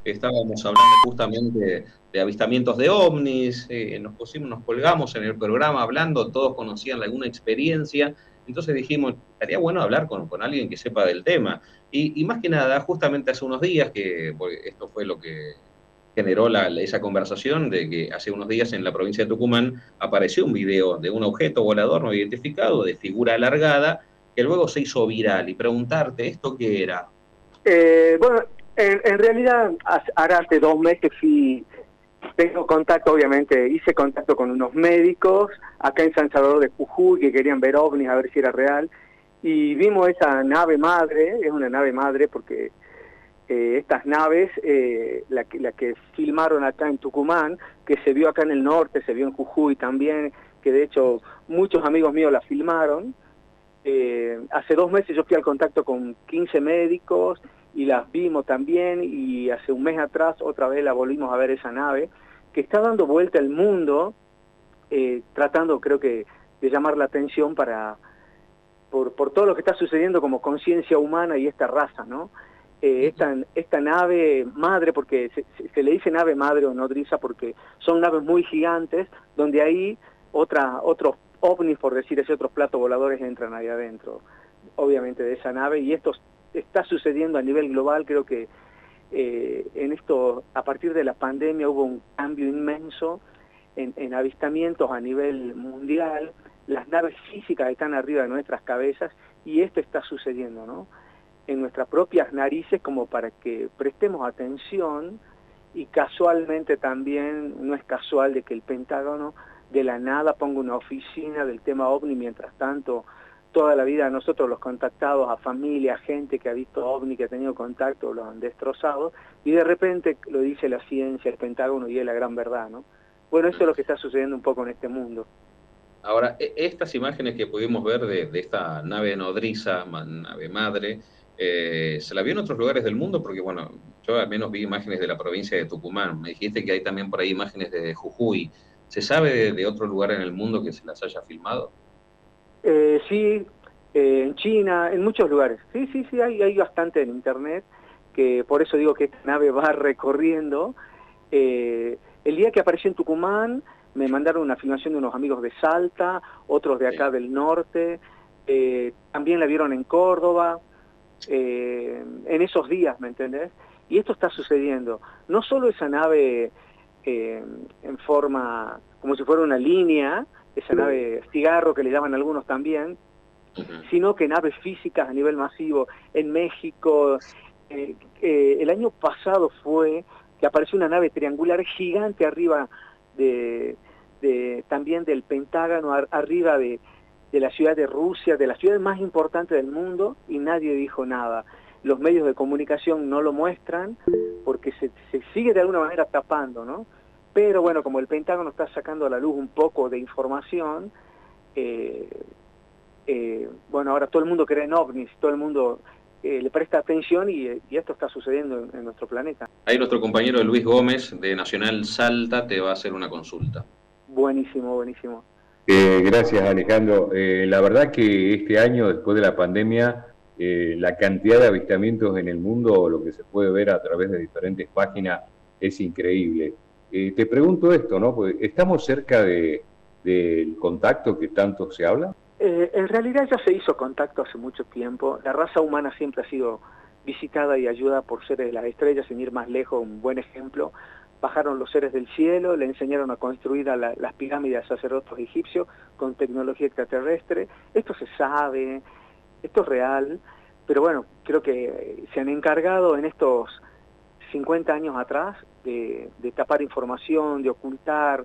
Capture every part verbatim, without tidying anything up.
estábamos hablando justamente de avistamientos de ovnis, eh, nos pusimos, nos colgamos en el programa hablando, todos conocían alguna experiencia, entonces dijimos, estaría bueno hablar con, con alguien que sepa del tema. Y, y más que nada, justamente hace unos días, que porque esto fue lo que generó la, esa conversación, de que hace unos días en la provincia de Tucumán apareció un video de un objeto volador no identificado, de figura alargada, que luego se hizo viral. Y preguntarte, ¿esto qué era? Eh, bueno, en, en realidad, ahora hace dos meses fui, tengo contacto, obviamente, hice contacto con unos médicos acá en San Salvador de Jujuy que querían ver ovnis, a ver si era real, y vimos esa nave madre, es una nave madre porque eh, estas naves, eh, la, que, la que filmaron acá en Tucumán, que se vio acá en el norte, se vio en Jujuy también, que de hecho muchos amigos míos la filmaron. Eh, hace dos meses yo fui al contacto con quince médicos y las vimos también, y hace un mes atrás otra vez la volvimos a ver, esa nave que está dando vuelta al mundo, eh, tratando, creo que, de llamar la atención para por, por todo lo que está sucediendo como conciencia humana y esta raza, ¿no? Eh, esta, esta nave madre, porque se, se, se le dice nave madre o nodriza porque son naves muy gigantes, donde ahí otra, otros ovnis, por decir así, otros platos voladores entran ahí adentro, obviamente, de esa nave, y esto está sucediendo a nivel global. Creo que eh, en esto, a partir de la pandemia, hubo un cambio inmenso en, en avistamientos a nivel mundial. Las naves físicas están arriba de nuestras cabezas, y esto está sucediendo, ¿no?, en nuestras propias narices, como para que prestemos atención. Y casualmente también, no es casual de que el Pentágono de la nada ponga una oficina del tema ovni, mientras tanto toda la vida nosotros, los contactados, a familia, a gente que ha visto ovni, que ha tenido contacto, lo han destrozado, y de repente lo dice la ciencia, el Pentágono, y es la gran verdad, ¿no? Bueno, eso es lo que está sucediendo un poco en este mundo. Ahora, estas imágenes que pudimos ver de, de esta nave nodriza, nave madre, eh, ¿se la vio en otros lugares del mundo? Porque, bueno, yo al menos vi imágenes de la provincia de Tucumán. Me dijiste que hay también por ahí imágenes de Jujuy. ¿Se sabe de, de otro lugar en el mundo que se las haya filmado? Eh, sí, eh, en China, en muchos lugares. Sí, sí, sí, hay, hay bastante en internet, que por eso digo que esta nave va recorriendo. Eh, el día que apareció en Tucumán, me mandaron una filmación de unos amigos de Salta, otros de acá Sí. del norte, eh, también la vieron en Córdoba, eh, en esos días, ¿me entendés? Y esto está sucediendo. No solo esa nave eh, en forma, como si fuera una línea, esa nave cigarro que le llaman algunos también, Uh-huh. sino que naves físicas a nivel masivo. En México, eh, eh, el año pasado fue que apareció una nave triangular gigante arriba de, de también del Pentágono, ar, arriba de, de la ciudad de Rusia, de la ciudad más importante del mundo, y nadie dijo nada. Los medios de comunicación no lo muestran porque se, se sigue de alguna manera tapando, ¿no? Pero bueno, como el Pentágono está sacando a la luz un poco de información, eh, eh, bueno, ahora todo el mundo cree en ovnis, todo el mundo eh, le presta atención, y, y esto está sucediendo en, en nuestro planeta. Ahí nuestro compañero Luis Gómez, de Nacional Salta, te va a hacer una consulta. Buenísimo, buenísimo. Eh, gracias, Alejandro. Eh, la verdad que este año, después de la pandemia, eh, la cantidad de avistamientos en el mundo, lo que se puede ver a través de diferentes páginas, es increíble. Eh, te pregunto esto, ¿no? Porque ¿estamos cerca de, del contacto que tanto se habla? Eh, en realidad ya se hizo contacto hace mucho tiempo. La raza humana siempre ha sido visitada y ayudada por seres de las estrellas. Sin ir más lejos, un buen ejemplo: bajaron los seres del cielo, le enseñaron a construir a la, las pirámides a sacerdotes egipcios con tecnología extraterrestre. Esto se sabe, esto es real, pero bueno, creo que se han encargado en estos cincuenta años atrás de, de tapar información, de ocultar,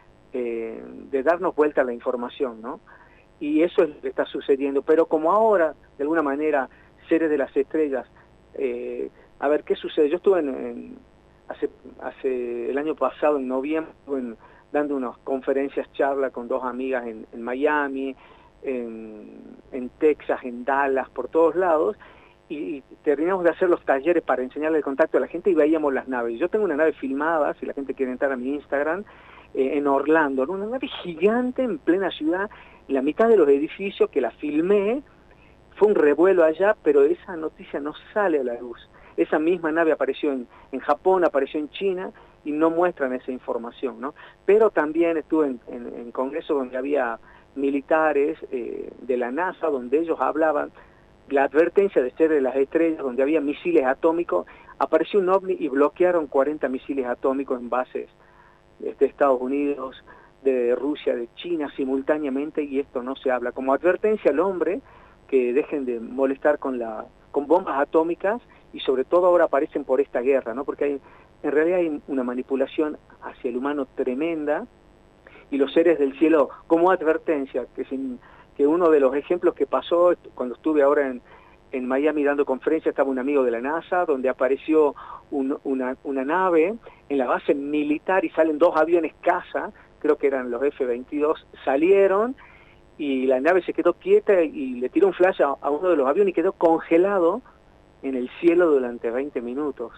eh, de darnos vuelta a la información, ¿no? Y eso es lo que está sucediendo. Pero como ahora, de alguna manera, seres de las estrellas, eh, a ver, ¿qué sucede? Yo estuve en, en, hace, hace el año pasado, en noviembre, en, dando unas conferencias, charlas con dos amigas en, en Miami, en, en Texas, en Dallas, por todos lados, y, y terminamos de hacer los talleres para enseñarle el contacto a la gente, y veíamos las naves. Yo tengo una nave filmada, si la gente quiere entrar a mi Instagram, eh, en Orlando, ¿no? Una nave gigante en plena ciudad, en la mitad de los edificios, que la filmé. Fue un revuelo allá, pero esa noticia no sale a la luz. esa misma nave apareció en, en Japón, apareció en China, y no muestran esa información, ¿no? Pero también estuve en, en, en congresos donde había militares eh, de la NASA, donde ellos hablaban la advertencia de ser de las estrellas, donde había misiles atómicos, apareció un ovni y bloquearon cuarenta misiles atómicos en bases de Estados Unidos, de Rusia, de China simultáneamente, y esto no se habla. Como advertencia al hombre, que dejen de molestar con la con bombas atómicas, y sobre todo ahora aparecen por esta guerra, ¿no? Porque hay, en realidad hay una manipulación hacia el humano tremenda, y los seres del cielo, como advertencia, que, sin, que uno de los ejemplos que pasó cuando estuve ahora en, en Miami dando conferencia, estaba un amigo de la NASA, donde apareció un, una, una nave en la base militar y salen dos aviones caza, creo que eran los F veintidós, salieron y la nave se quedó quieta y le tiró un flash a, a uno de los aviones y quedó congelado en el cielo durante veinte minutos.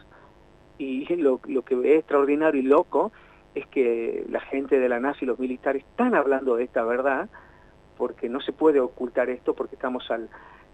Y lo, lo que es extraordinario y loco es que la gente de la NASA y los militares están hablando de esta verdad, porque no se puede ocultar esto, porque estamos al...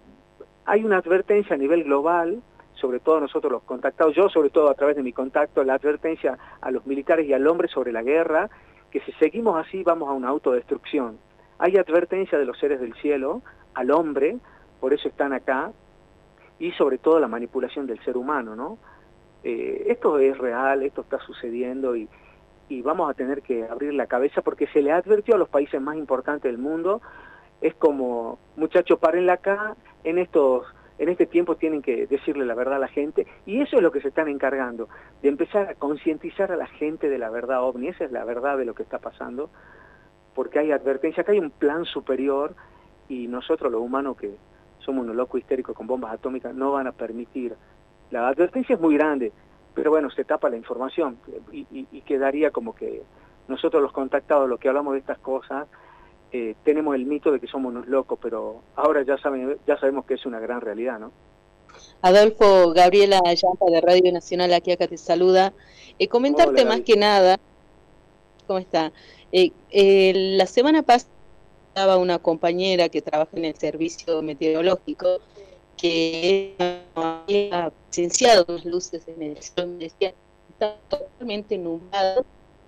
Hay una advertencia a nivel global, sobre todo nosotros los contactados, yo sobre todo a través de mi contacto, la advertencia a los militares y al hombre sobre la guerra, que si seguimos así vamos a una autodestrucción. Hay advertencia de los seres del cielo al hombre, por eso están acá, y sobre todo la manipulación del ser humano, ¿no? Eh, esto es real, esto está sucediendo, y, y vamos a tener que abrir la cabeza, porque se le advirtió a los países más importantes del mundo. Es como, muchachos, párenla acá, en estos, en este tiempo tienen que decirle la verdad a la gente, y eso es lo que se están encargando, de empezar a concientizar a la gente de la verdad ovni. Esa es la verdad de lo que está pasando, porque hay advertencia, que hay un plan superior, y nosotros los humanos, que somos unos locos histéricos con bombas atómicas, no van a permitir. La advertencia es muy grande, pero bueno, se tapa la información, y, y, y quedaría como que nosotros los contactados, los que hablamos de estas cosas, eh, tenemos el mito de que somos unos locos, pero ahora ya saben, ya sabemos que es una gran realidad, ¿no? Adolfo, Gabriela Yampa de Radio Nacional, aquí acá te saluda. Eh, comentarte Hola, más que nada, ¿cómo está? Eh, eh, la semana pasada estaba una compañera que trabaja en el servicio meteorológico, que había presenciado las luces en el cielo, me decía, está totalmente nublado,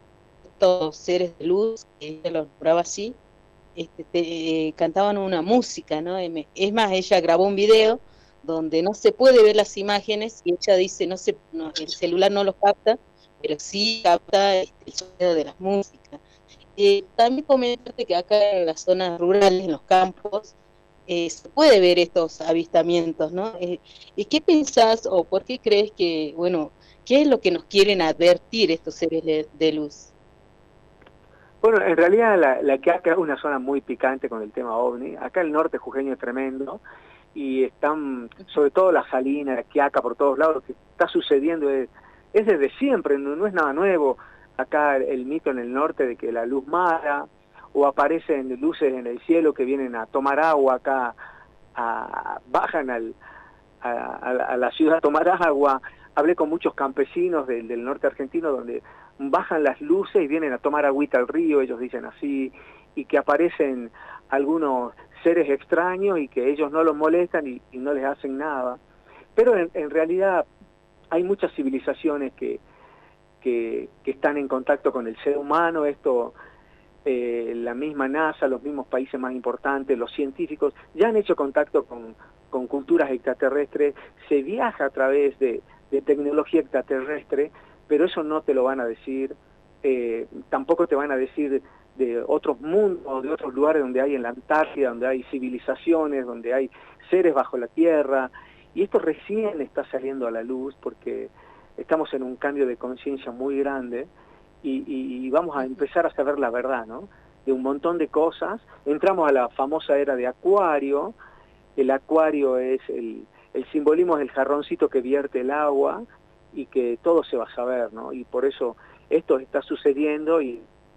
estos seres de luz, que ella los nombraba así, este, te, eh, cantaban una música, ¿no? Es más, ella grabó un video donde no se puede ver las imágenes, y ella dice, no se, no, el celular no los capta, pero sí capta el sonido de las músicas. Eh, también comentarte que acá en las zonas rurales, en los campos, eh, se puede ver estos avistamientos, ¿no? Eh, ¿Y qué pensás o por qué crees que, bueno, qué es lo que nos quieren advertir estos seres de, de luz? Bueno, en realidad la, la Quiaca es una zona muy picante con el tema ovni. Acá el norte jujeño es tremendo, y están, sobre todo la Salina, la Quiaca, por todos lados, lo que está sucediendo es, es desde siempre, no, no es nada nuevo. Acá el, el mito en el norte de que la luz mala, o aparecen luces en el cielo que vienen a tomar agua acá, a, bajan al, a, a, a la ciudad a tomar agua. Hablé con muchos campesinos del, del norte argentino donde bajan las luces y vienen a tomar agüita al río, ellos dicen así, y que aparecen algunos seres extraños y que ellos no los molestan y, y no les hacen nada. Pero en, en realidad hay muchas civilizaciones que, que, que están en contacto con el ser humano. Esto, eh, la misma NASA, los mismos países más importantes, los científicos, ya han hecho contacto con, con culturas extraterrestres. Se viaja a través de, de tecnología extraterrestre, pero eso no te lo van a decir, eh, tampoco te van a decir de otros mundos, de otros lugares donde hay en la Antártida, donde hay civilizaciones, donde hay seres bajo la tierra, y esto recién está saliendo a la luz porque estamos en un cambio de conciencia muy grande, y, y, y vamos a empezar a saber la verdad, ¿no? De un montón de cosas. Entramos a la famosa era de Acuario. El Acuario es el, el simbolismo, es el jarroncito que vierte el agua, y que todo se va a saber, ¿no? Y por eso esto está sucediendo, y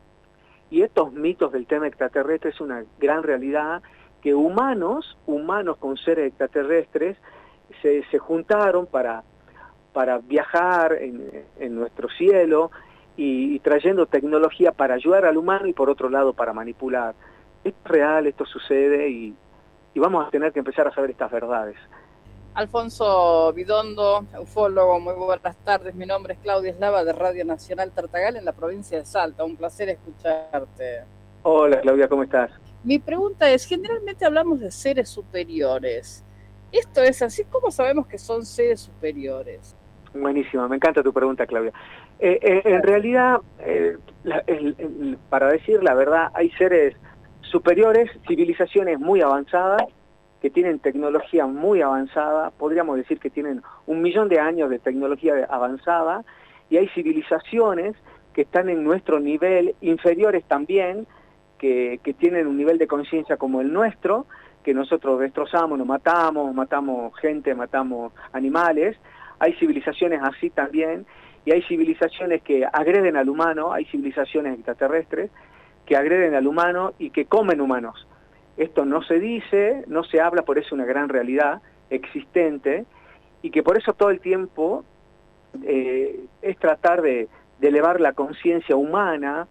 Y estos mitos del tema extraterrestre es una gran realidad, que humanos, humanos con seres extraterrestres, se, se juntaron para, para viajar en, en nuestro cielo, y, y trayendo tecnología para ayudar al humano y por otro lado para manipular. Esto es real, esto sucede, y, y vamos a tener que empezar a saber estas verdades. Alfonso Vidondo, ufólogo, muy buenas tardes. Mi nombre es Claudia Eslava de Radio Nacional Tartagal en la provincia de Salta. Un placer escucharte. Hola Claudia, ¿cómo estás? Mi pregunta es, generalmente hablamos de seres superiores. ¿Esto es así? ¿Cómo sabemos que son seres superiores? Buenísima, me encanta tu pregunta, Claudia. Eh, eh, en realidad, eh, la, el, el, para decir la verdad, hay seres superiores, civilizaciones muy avanzadas, que tienen tecnología muy avanzada, podríamos decir que tienen un millón de años de tecnología avanzada, y hay civilizaciones que están en nuestro nivel, inferiores también, que, que tienen un nivel de conciencia como el nuestro, que nosotros destrozamos, nos matamos, matamos gente, matamos animales. Hay civilizaciones así también, y hay civilizaciones que agreden al humano, hay civilizaciones extraterrestres que agreden al humano y que comen humanos. Esto no se dice, no se habla, por eso es una gran realidad existente, y que por eso todo el tiempo eh, es tratar de, de elevar la conciencia humana,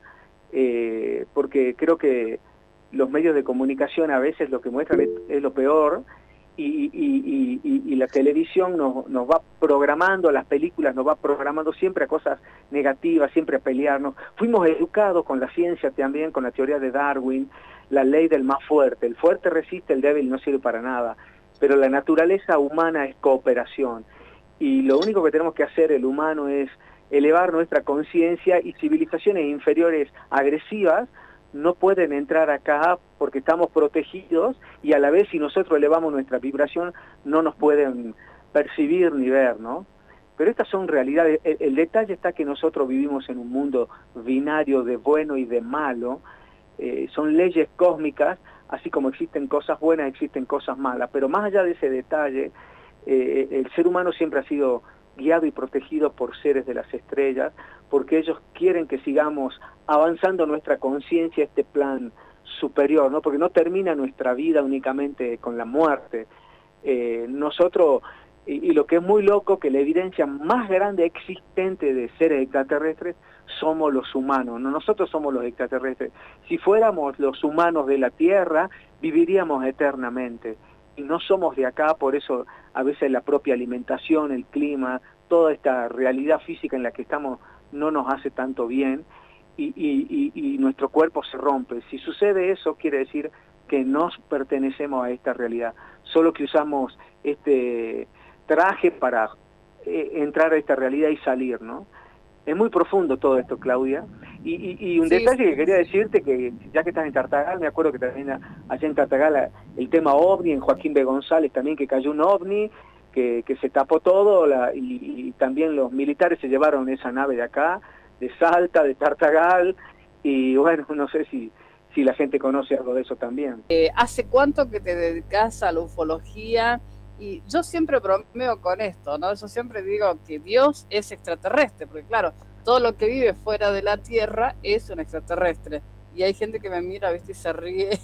eh, porque creo que los medios de comunicación a veces lo que muestran es, es lo peor, y, y, y, y, y la televisión nos, nos va programando, las películas nos va programando siempre a cosas negativas, siempre a pelearnos. Fuimos educados con la ciencia también, con la teoría de Darwin, la ley del más fuerte. El fuerte resiste, el débil no sirve para nada. Pero la naturaleza humana es cooperación. Y lo único que tenemos que hacer el humano es elevar nuestra conciencia, y civilizaciones inferiores agresivas no pueden entrar acá porque estamos protegidos, y a la vez si nosotros elevamos nuestra vibración no nos pueden percibir ni ver, ¿no? Pero estas son realidades. El, el detalle está que nosotros vivimos en un mundo binario de bueno y de malo. Eh, son leyes cósmicas, así como existen cosas buenas, existen cosas malas, pero más allá de ese detalle, eh, el ser humano siempre ha sido guiado y protegido por seres de las estrellas, porque ellos quieren que sigamos avanzando nuestra conciencia a este plan superior, ¿no? Porque no termina nuestra vida únicamente con la muerte. Eh, nosotros, y, y lo que es muy loco, que la evidencia más grande existente de seres extraterrestres somos los humanos, no, nosotros somos los extraterrestres. Si fuéramos los humanos de la Tierra, viviríamos eternamente. Y no somos de acá, por eso a veces la propia alimentación, el clima, toda esta realidad física en la que estamos no nos hace tanto bien, y, y, y, y nuestro cuerpo se rompe. Si sucede eso, quiere decir que no pertenecemos a esta realidad, solo que usamos este traje para eh, entrar a esta realidad y salir, ¿no? Es muy profundo todo esto, Claudia. Y, y, y un sí, detalle que quería decirte, que ya que estás en Tartagal, me acuerdo que también allá en Tartagal el tema OVNI, en Joaquín B. González también, que cayó un OVNI, que, que se tapó todo, la, y, y también los militares se llevaron esa nave de acá, de Salta, de Tartagal, y bueno, no sé si, si la gente conoce algo de eso también. Eh, ¿Hace cuánto que te dedicas a la ufología? Y yo siempre bromeo con esto, ¿no? Yo siempre digo que Dios es extraterrestre, porque claro, todo lo que vive fuera de la Tierra es un extraterrestre. Y hay gente que me mira, ¿viste? Y se ríe.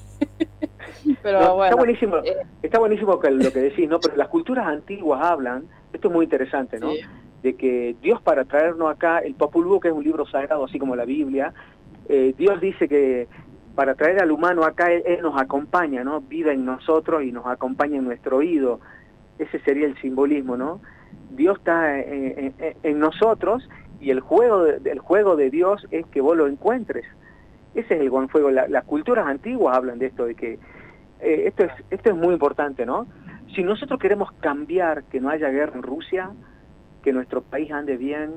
Pero no, bueno. Está buenísimo, eh, está buenísimo que lo que decís, ¿no? Pero las culturas antiguas hablan, esto es muy interesante, ¿no? Sí. De que Dios, para traernos acá, el Popol Vuh, que es un libro sagrado, así como la Biblia, eh, Dios dice que para traer al humano acá, él, él nos acompaña, ¿no? Vive en nosotros y nos acompaña en nuestro oído. Ese sería el simbolismo, ¿no? Dios está en, en, en nosotros, y el juego, de, el juego de Dios es que vos lo encuentres. Ese es el buen juego. La, las culturas antiguas hablan de esto, de que eh, esto es esto es muy importante, ¿no? Si nosotros queremos cambiar, que no haya guerra en Rusia, que nuestro país ande bien,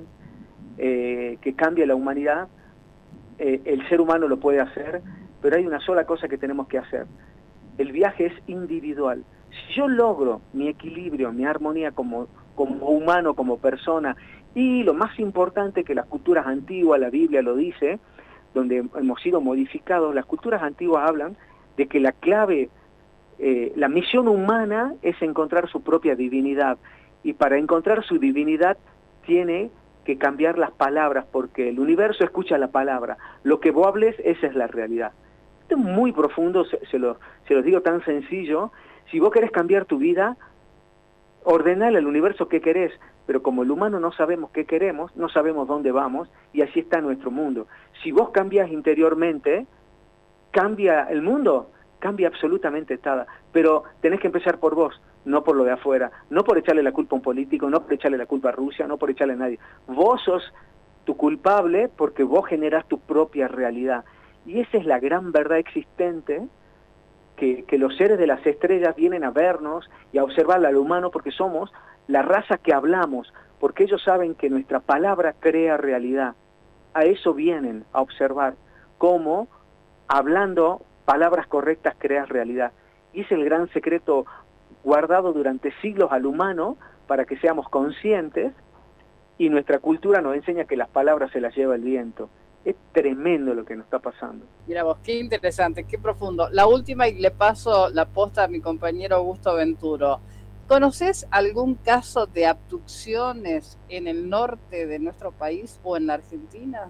eh, que cambie la humanidad, eh, el ser humano lo puede hacer, pero hay una sola cosa que tenemos que hacer. El viaje es individual. Si yo logro mi equilibrio, mi armonía como, como humano, como persona, y lo más importante que las culturas antiguas, la Biblia lo dice, donde hemos sido modificados, las culturas antiguas hablan de que la clave, eh, la misión humana es encontrar su propia divinidad, y para encontrar su divinidad tiene que cambiar las palabras, porque el universo escucha la palabra, lo que vos hables, esa es la realidad. Esto es muy profundo, se, se, lo, se los digo tan sencillo. Si vos querés cambiar tu vida, ordenale al universo qué querés, pero como el humano no sabemos qué queremos, no sabemos dónde vamos, y así está nuestro mundo. Si vos cambias interiormente, cambia el mundo, cambia absolutamente nada, pero tenés que empezar por vos. no por lo de afuera, no por echarle la culpa a un político, no por echarle la culpa a Rusia, no por echarle a nadie. Vos sos tu culpable porque vos generás tu propia realidad. Y esa es la gran verdad existente, que, que los seres de las estrellas vienen a vernos y a observar al humano porque somos la raza que hablamos, porque ellos saben que nuestra palabra crea realidad. A eso vienen a observar, cómo hablando palabras correctas creas realidad. Y es el gran secreto guardado durante siglos al humano para que seamos conscientes, y nuestra cultura nos enseña que las palabras se las lleva el viento. Es tremendo lo que nos está pasando. Mira vos, qué interesante, qué profundo. La última, y le paso la posta a mi compañero Augusto Venturo. ¿Conoces algún caso de abducciones en el norte de nuestro país o en la Argentina?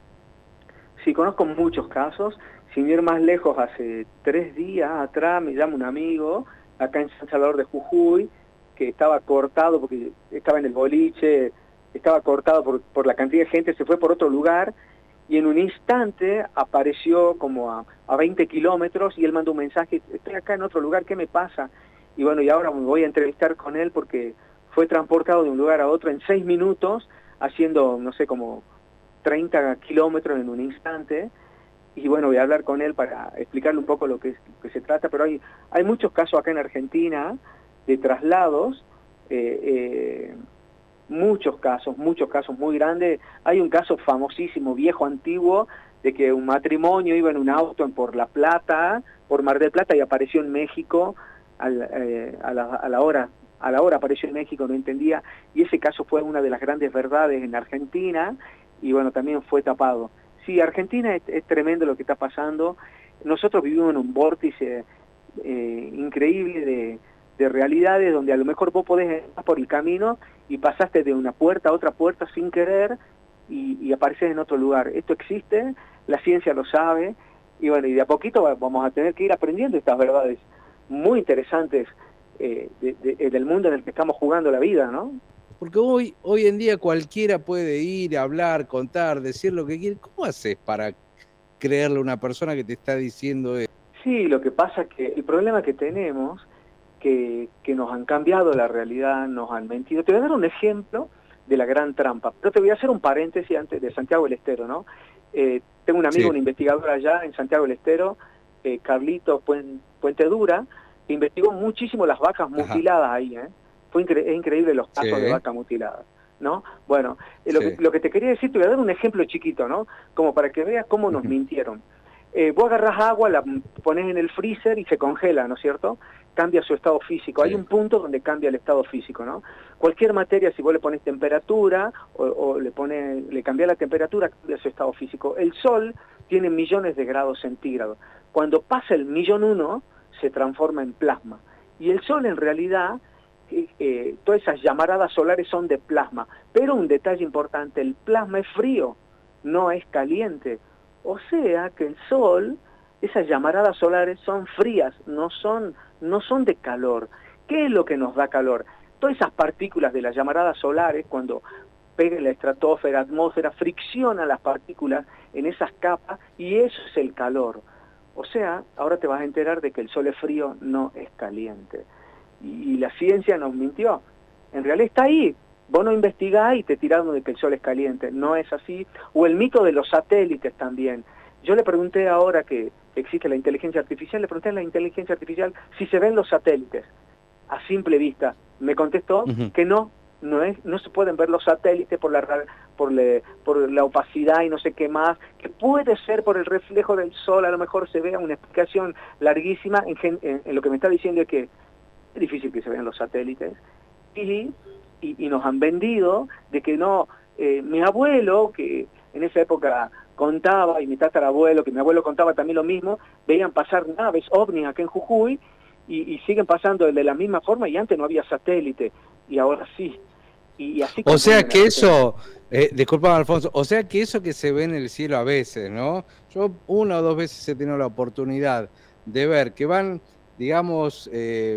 Sí, conozco muchos casos. Sin ir más lejos, hace tres días atrás me llama un amigo acá en San Salvador de Jujuy, que estaba cortado porque estaba en el boliche, estaba cortado por, por la cantidad de gente, se fue por otro lugar y en un instante apareció como a, a veinte kilómetros y él mandó un mensaje: estoy acá en otro lugar, ¿qué me pasa? Y bueno, y ahora me voy a entrevistar con él porque fue transportado de un lugar a otro en seis minutos, haciendo, no sé, como treinta kilómetros en un instante. Y bueno, voy a hablar con él para explicarle un poco lo que, es, lo que se trata, pero hay, hay muchos casos acá en Argentina de traslados, eh, eh, muchos casos, muchos casos muy grandes. Hay un caso famosísimo, viejo, antiguo, de que un matrimonio iba en un auto por La Plata, por Mar del Plata, y apareció en México, al, eh, a, la, a la hora a la hora apareció en México, no entendía, y ese caso fue una de las grandes verdades en Argentina, y bueno, también fue tapado. Sí, Argentina es, es tremendo lo que está pasando. Nosotros vivimos en un vórtice eh, increíble de, de realidades donde a lo mejor vos podés ir por el camino y pasaste de una puerta a otra puerta sin querer y, y apareces en otro lugar. Esto existe, la ciencia lo sabe, y bueno, y de a poquito vamos a tener que ir aprendiendo estas verdades muy interesantes eh, de, de, del mundo en el que estamos jugando la vida, ¿no? Porque hoy, hoy en día cualquiera puede ir, hablar, contar, decir lo que quiere. ¿Cómo haces para creerle a una persona que te está diciendo eso? Sí, lo que pasa es que el problema que tenemos, que, que nos han cambiado la realidad, nos han mentido. Te voy a dar un ejemplo de la gran trampa, pero te voy a hacer un paréntesis antes de Santiago del Estero, ¿no? Eh, tengo un amigo, sí. un investigador allá en Santiago del Estero, eh, Carlitos Puente Dura, que investigó muchísimo las vacas mutiladas. Ajá. Ahí, ¿eh? Fue incre es increíble los casos sí. de vacas mutiladas, ¿no? Bueno, eh, lo, sí. que, lo que te quería decir, te voy a dar un ejemplo chiquito, ¿no? Como para que veas cómo nos uh-huh. mintieron. Eh, vos agarrás agua, la pones en el freezer y se congela, ¿no es cierto? Cambia su estado físico. Sí. Hay un punto donde cambia el estado físico, ¿no? Cualquier materia, si vos le pones temperatura o, o le pones, le cambias la temperatura, cambia su estado físico. El Sol tiene millones de grados centígrados. Cuando pasa el millón uno, se transforma en plasma. Y el Sol, en realidad, eh, eh, todas esas llamaradas solares son de plasma. Pero un detalle importante, el plasma es frío, no es caliente. O sea que el Sol, esas llamaradas solares son frías, no son, no son de calor. ¿Qué es lo que nos da calor? Todas esas partículas de las llamaradas solares, cuando pega la estratosfera, atmósfera, fricciona las partículas en esas capas y eso es el calor. O sea, ahora te vas a enterar de que el Sol es frío, no es caliente. Y, y la ciencia nos mintió. En realidad está ahí. Vos no investigás y te tiraron de que el Sol es caliente. No es así. O el mito de los satélites también. Yo le pregunté ahora que existe la inteligencia artificial, le pregunté a la inteligencia artificial si se ven los satélites a simple vista. Me contestó uh-huh. que no, no es, no se pueden ver los satélites por la, por, le, por la opacidad y no sé qué más, que puede ser por el reflejo del Sol, a lo mejor se vea una explicación larguísima. En, en, en lo que me está diciendo es que es difícil que se vean los satélites. Y... Y, y nos han vendido de que no, eh, mi abuelo, que en esa época contaba, y mi tatarabuelo, que mi abuelo contaba también lo mismo, veían pasar naves ovnis acá en Jujuy, y, y siguen pasando de la misma forma, y antes no había satélite, y ahora sí. Y, y así o sea que eso, eh, disculpame Alfonso, o sea que eso que se ve en el cielo a veces, ¿no? Yo una o dos veces he tenido la oportunidad de ver que van, digamos, eh,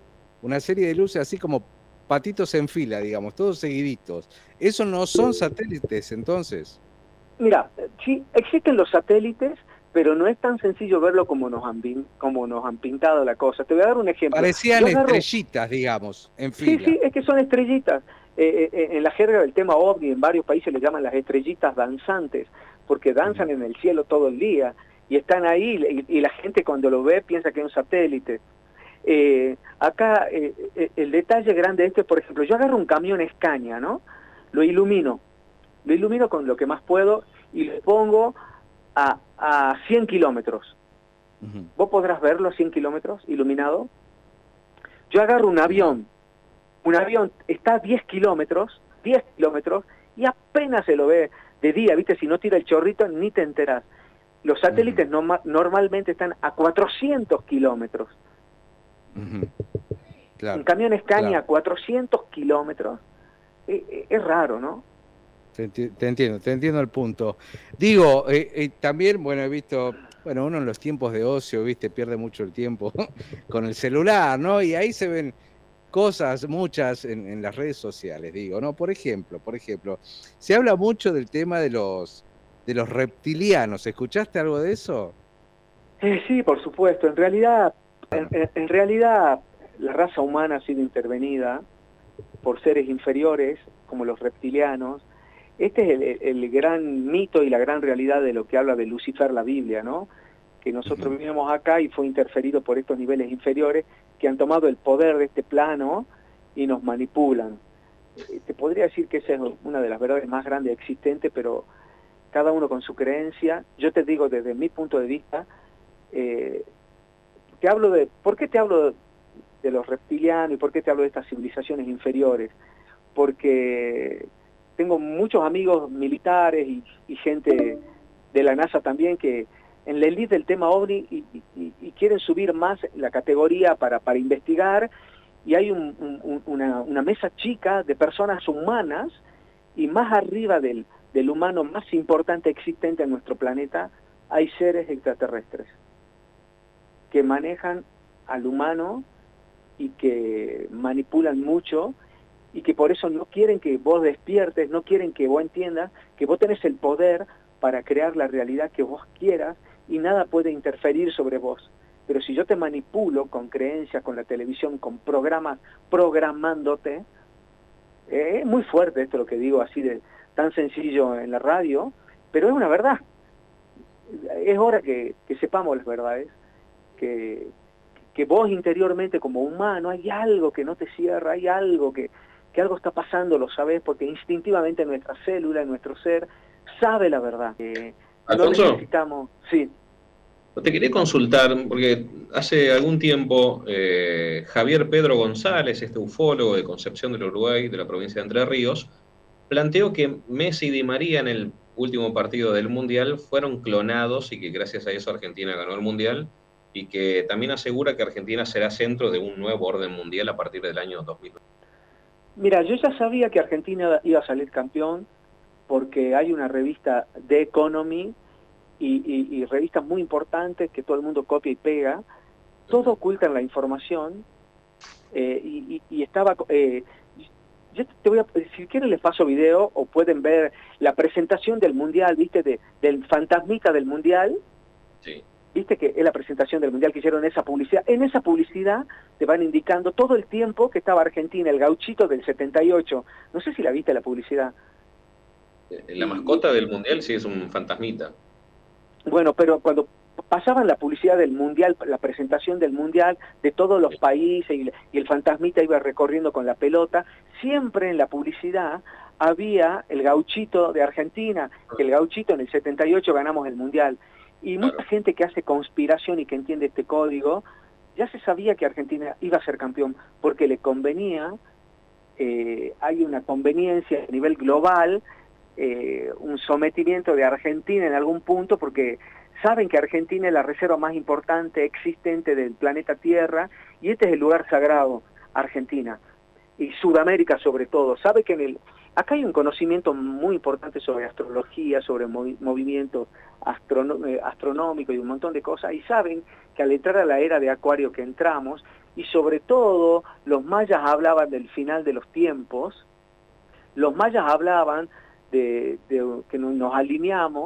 una serie de luces así como patitos en fila, digamos, todos seguiditos. ¿Esos no son satélites, entonces? Mira, sí, existen los satélites, pero no es tan sencillo verlo como nos han, como nos han pintado la cosa. Te voy a dar un ejemplo. Parecían agarro... estrellitas, digamos, en fila. Sí, sí, es que son estrellitas. Eh, eh, en la jerga del tema ovni, en varios países le llaman las estrellitas danzantes, porque danzan en el cielo todo el día, y están ahí, y, y la gente cuando lo ve piensa que es un satélite. Eh, acá eh, eh, el detalle grande de esto es, por ejemplo, yo agarro un camión Scania, ¿no? Lo ilumino, lo ilumino con lo que más puedo, y le pongo a, a cien kilómetros. Uh-huh. ¿Vos podrás verlo a cien kilómetros iluminado? Yo agarro un avión, un avión está a diez kilómetros, diez kilómetros, y apenas se lo ve de día, ¿viste? Si no tira el chorrito, ni te enterás. Los satélites uh-huh. no, normalmente están a cuatrocientos kilómetros. Uh-huh. Claro, un camión Scania claro. a cuatrocientos kilómetros, es, es raro, ¿no? Te, te entiendo, te entiendo el punto. Digo, eh, eh, también, bueno, he visto, bueno, uno en los tiempos de ocio, ¿viste? Pierde mucho el tiempo con el celular, ¿no? Y ahí se ven cosas, muchas, en, en las redes sociales, digo, ¿no? Por ejemplo, por ejemplo, se habla mucho del tema de los, de los reptilianos. ¿Escuchaste algo de eso? Eh, sí, por supuesto. En realidad, en, en realidad, la raza humana ha sido intervenida por seres inferiores, como los reptilianos. Este es el, el gran mito y la gran realidad de lo que habla de Lucifer la Biblia, ¿no? Que nosotros uh-huh. vivimos acá y fue interferido por estos niveles inferiores que han tomado el poder de este plano y nos manipulan. Eh, te podría decir que esa es una de las verdades más grandes existentes, pero cada uno con su creencia. Yo te digo desde mi punto de vista, eh, te hablo de, ¿por qué te hablo de, de los reptilianos y por qué te hablo de estas civilizaciones inferiores? Porque tengo muchos amigos militares y, y gente de la NASA también que en la elite del tema OVNI y, y, y quieren subir más la categoría para, para investigar, y hay un, un, una, una mesa chica de personas humanas, y más arriba del, del humano más importante existente en nuestro planeta hay seres extraterrestres que manejan al humano y que manipulan mucho, y que por eso no quieren que vos despiertes, no quieren que vos entiendas que vos tenés el poder para crear la realidad que vos quieras y nada puede interferir sobre vos. Pero si yo te manipulo con creencias, con la televisión, con programas, programándote, eh, es muy fuerte esto lo que digo, así de tan sencillo en la radio, pero es una verdad. Es hora que, que sepamos las verdades, que, que vos interiormente como humano hay algo que no te cierra, hay algo que, que algo está pasando, lo sabés, porque instintivamente nuestra célula, nuestro ser, sabe la verdad. Eh, Alfonso, no necesitamos... Sí. Te quería consultar, porque hace algún tiempo eh, Javier Pedro González, este ufólogo de Concepción del Uruguay, de la provincia de Entre Ríos, planteó que Messi y Di María en el último partido del Mundial fueron clonados y que gracias a eso Argentina ganó el Mundial, y que también asegura que Argentina será centro de un nuevo orden mundial a partir del año dos mil veinte. Mira, yo ya sabía que Argentina iba a salir campeón porque hay una revista The Economy y, y, y revistas muy importantes que todo el mundo copia y pega, todo ocultan la información, eh, y, y, y estaba... Eh, yo te voy a, si quieren les paso video o pueden ver la presentación del Mundial, ¿viste? De, del fantasmita del Mundial. Sí. ¿Viste que es la presentación del Mundial que hicieron esa publicidad? En esa publicidad te van indicando todo el tiempo que estaba Argentina, el gauchito del setenta y ocho. No sé si la viste la publicidad. La mascota del Mundial sí es un fantasmita. Bueno, pero cuando pasaban la publicidad del Mundial, la presentación del Mundial de todos los países y, y el fantasmita iba recorriendo con la pelota, siempre en la publicidad había el gauchito de Argentina, que el gauchito en el setenta y ocho ganamos el Mundial. Y mucha claro. gente que hace conspiración y que entiende este código, ya se sabía que Argentina iba a ser campeón, porque le convenía, eh, hay una conveniencia a nivel global, eh, un sometimiento de Argentina en algún punto, porque saben que Argentina es la reserva más importante existente del planeta Tierra, y este es el lugar sagrado, Argentina, y Sudamérica sobre todo. Sabe que en el... Acá hay un conocimiento muy importante sobre astrología, sobre movi movimientos astronó eh, astronómicos y un montón de cosas, y saben que al entrar a la era de Acuario que entramos, y sobre todo los mayas hablaban del final de los tiempos, los mayas hablaban de, de que nos alineamos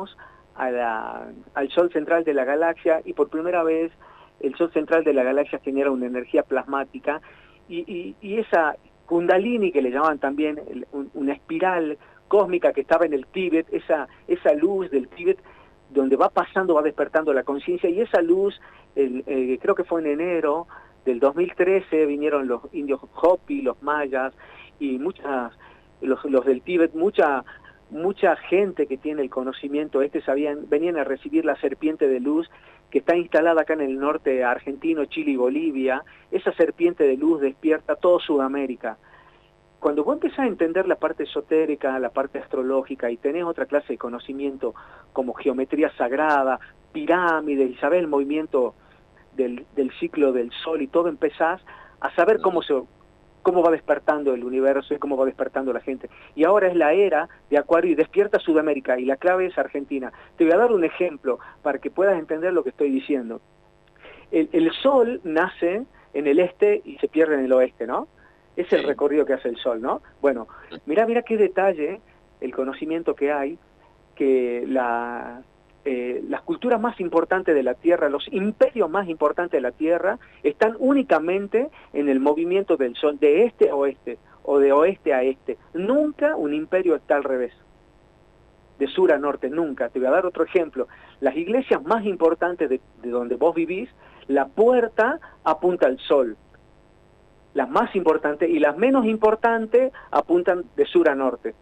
a la, al Sol central de la galaxia, y por primera vez el Sol central de la galaxia genera una energía plasmática, y, y, y esa Kundalini, que le llamaban también el, un, una espiral cósmica que estaba en el Tíbet, esa, esa luz del Tíbet, donde va pasando, va despertando la conciencia, y esa luz, el, eh, creo que fue en enero del dos mil trece, vinieron los indios Hopi, los mayas, y muchas, los, los del Tíbet, mucha mucha gente que tiene el conocimiento este sabían, venían a recibir la serpiente de luz que está instalada acá en el norte argentino, Chile y Bolivia. Esa serpiente de luz despierta todo Sudamérica. Cuando vos empezás a entender la parte esotérica, la parte astrológica, y tenés otra clase de conocimiento como geometría sagrada, pirámides, y sabés el movimiento del, del ciclo del sol y todo, empezás a saber cómo se cómo va despertando el universo y cómo va despertando la gente. Y ahora es la era de Acuario y despierta Sudamérica, y la clave es Argentina. Te voy a dar un ejemplo para que puedas entender lo que estoy diciendo. El, el Sol nace en el este y se pierde en el oeste, ¿no? Es el recorrido que hace el Sol, ¿no? Bueno, mira, mira qué detalle, el conocimiento que hay, que la... Eh, las culturas más importantes de la Tierra, los imperios más importantes de la Tierra, están únicamente en el movimiento del Sol, de este a oeste, o de oeste a este. Nunca un imperio está al revés, de sur a norte, nunca. Te voy a dar otro ejemplo. Las iglesias más importantes de, de donde vos vivís, la puerta apunta al Sol. Las más importantes, y las menos importantes apuntan de sur a norte.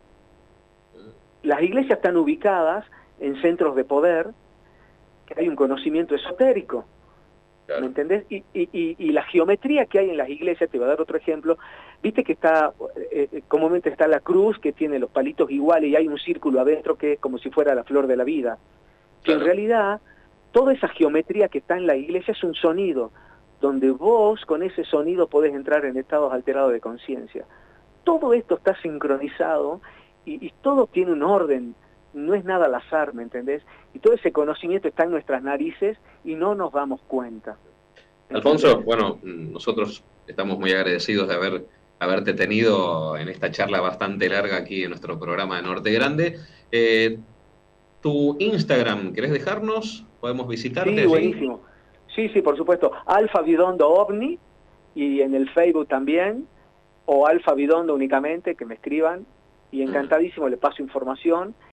Las iglesias están ubicadas en centros de poder, que hay un conocimiento esotérico, claro. ¿Me entendés? Y, y, y, y la geometría que hay en las iglesias, te voy a dar otro ejemplo, viste que está, eh, comúnmente está la cruz, que tiene los palitos iguales, y hay un círculo adentro que es como si fuera la flor de la vida, que claro. En realidad, toda esa geometría que está en la iglesia es un sonido, donde vos con ese sonido podés entrar en estados alterados de conciencia. Todo esto está sincronizado, y, y todo tiene un orden. No es nada al azar, ¿me entendés? Y todo ese conocimiento está en nuestras narices y no nos damos cuenta. Alfonso, bueno, nosotros estamos muy agradecidos de haber haberte tenido en esta charla bastante larga aquí en nuestro programa de Norte Grande. Eh, ¿Tu Instagram querés dejarnos? ¿Podemos visitarte? Sí, buenísimo. Sí, sí, por supuesto. Alfa Bidondo OVNI, y en el Facebook también, o Alfa Bidondo únicamente, que me escriban, y encantadísimo, le paso información.